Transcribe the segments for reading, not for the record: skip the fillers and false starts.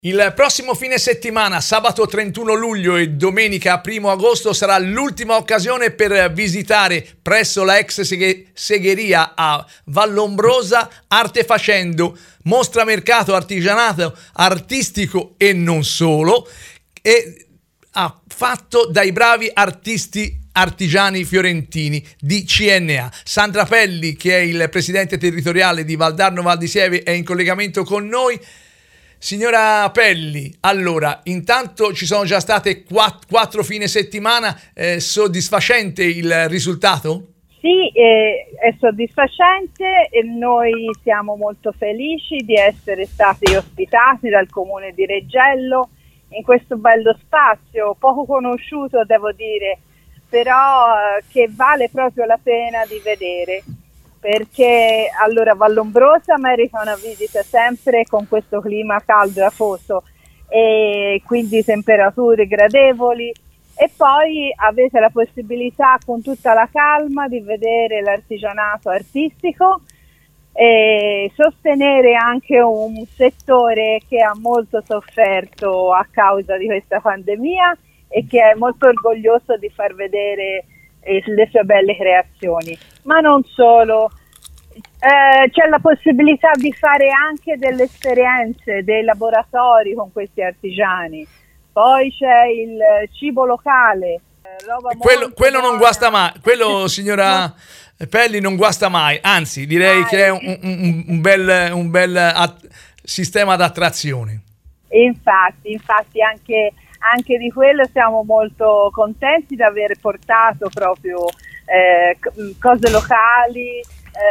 Il prossimo fine settimana, sabato 31 luglio e domenica 1 agosto, sarà l'ultima occasione per visitare presso la ex segheria a Vallombrosa Artefacendo, mostra mercato artigianato artistico e non solo, e fatto dai bravi artigiani fiorentini di CNA. Sandra Pelli, che è il presidente territoriale di Valdarno Val di Sieve, è in collegamento con noi. Signora Pelli, allora, intanto ci sono già state 4 fine settimana, soddisfacente il risultato? Sì, è soddisfacente e noi siamo molto felici di essere stati ospitati dal Comune di Reggello in questo bello spazio, poco conosciuto devo dire, però che vale proprio la pena di vedere. Perché allora Vallombrosa merita una visita sempre con questo clima caldo e afoso e quindi temperature gradevoli, e poi avete la possibilità con tutta la calma di vedere l'artigianato artistico e sostenere anche un settore che ha molto sofferto a causa di questa pandemia e che è molto orgoglioso di far vedere le sue belle creazioni. Ma non solo, c'è la possibilità di fare anche delle esperienze, dei laboratori con questi artigiani. Poi c'è il cibo locale, quello non guasta mai, quello signora Pelli non guasta mai, anzi direi che è un bel sistema d'attrazione. Infatti anche di quello siamo molto contenti di aver portato proprio cose locali,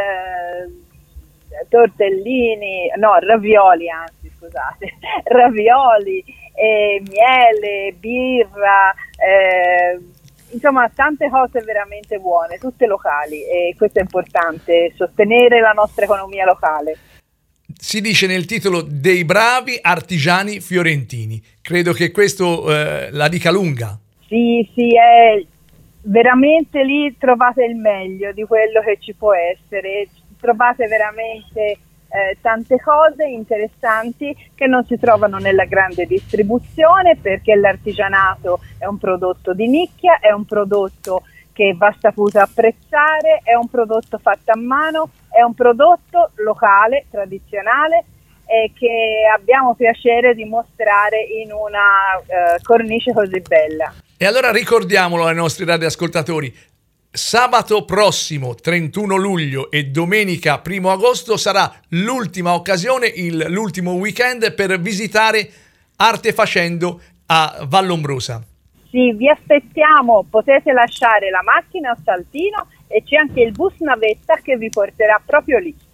ravioli, miele, birra, insomma tante cose veramente buone, tutte locali, e questo è importante, sostenere la nostra economia locale. Si dice nel titolo dei bravi artigiani fiorentini, credo che questo la dica lunga. Sì, è veramente lì trovate il meglio di quello che ci può essere, trovate veramente tante cose interessanti che non si trovano nella grande distribuzione, perché l'artigianato è un prodotto di nicchia, è un prodotto che va saputo apprezzare, è un prodotto fatto a mano, è un prodotto locale, tradizionale, e che abbiamo piacere di mostrare in una cornice così bella. E allora ricordiamolo ai nostri radioascoltatori: sabato prossimo 31 luglio e domenica 1 agosto sarà l'ultima occasione, l'ultimo weekend per visitare Artefacendo a Vallombrosa. Sì, vi aspettiamo, potete lasciare la macchina a Saltino e c'è anche il bus navetta che vi porterà proprio lì.